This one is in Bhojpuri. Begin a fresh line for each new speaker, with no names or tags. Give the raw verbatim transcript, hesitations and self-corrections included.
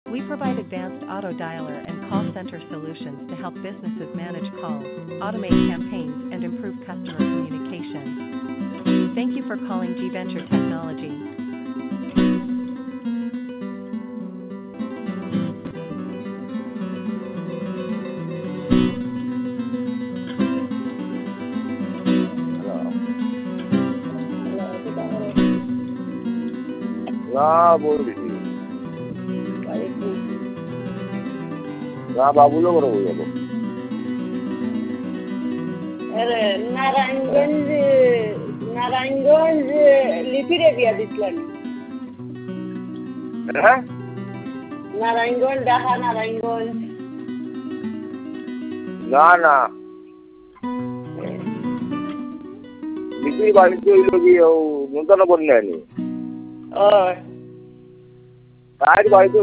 We provide advanced auto dialer and call center solutions to help businesses manage calls, automate campaigns, and improve customer communication. Thank you for calling G Venture Technology.
हाँ बोल दीजिए। हाँ बाबू लोग रहो ये लोग।
अरे नारायणगंज नारायणगंज लिखिरे दिया दिसला
हैं?
नारायणगंज डाहा नारायणगंज
ना ना बिक्री बाली तो ये लोग ये नूतन बनने नहीं।
और
आज भाई तो